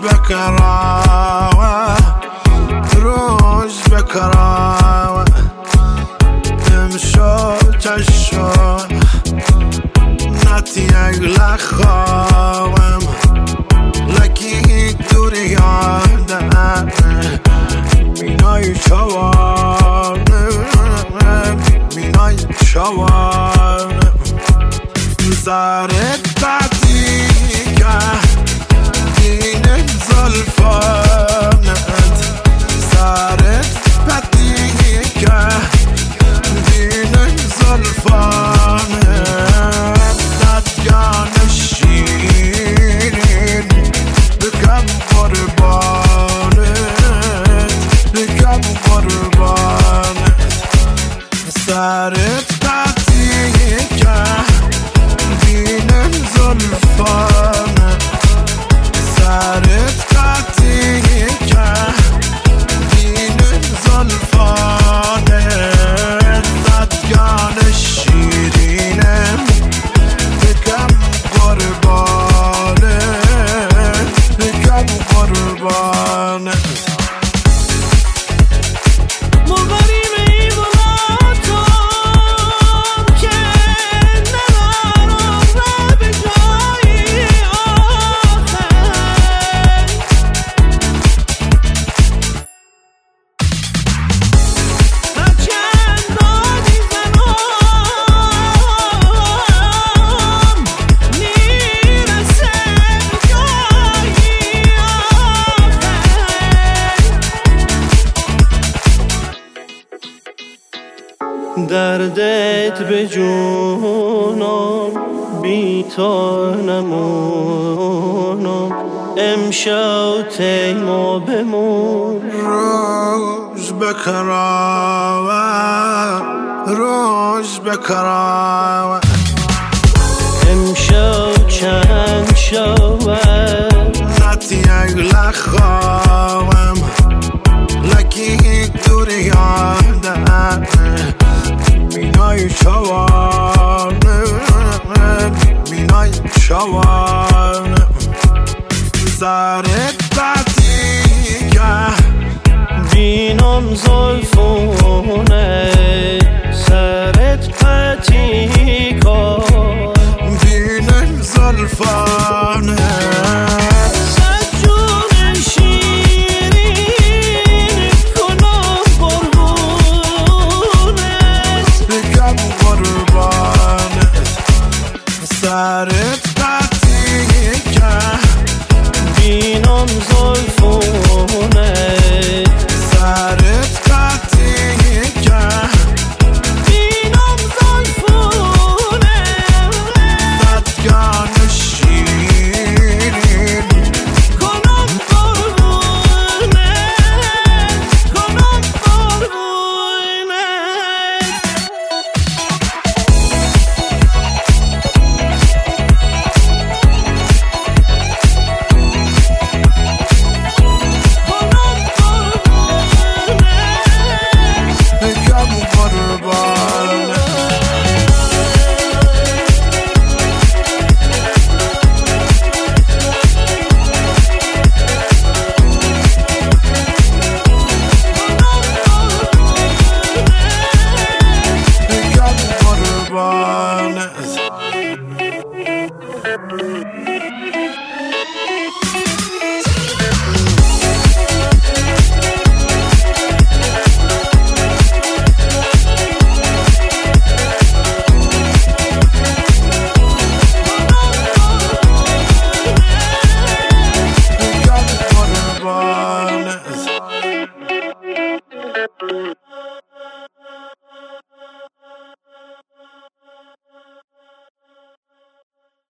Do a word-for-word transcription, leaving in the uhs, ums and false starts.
بکراوه روش بکراوه امشو چشم نتی اگل خواهم لکی دوری یادم مینای شوانه مینای شوانه سرت بدی که دین زلفانت سرت بدی که دین زلفانت ددگان شیرین بکم قربانت بکم قربانت سرت بدی که دین زلفانت سرت بدی که دین زلفانت ددگان شیرینم بکم قربانت بکم قربانت دردت به جونم بی تو نمونم امشب تیما بمون روز بکراوه روز بکراوه امشب چند شوه نتی اگل خواهم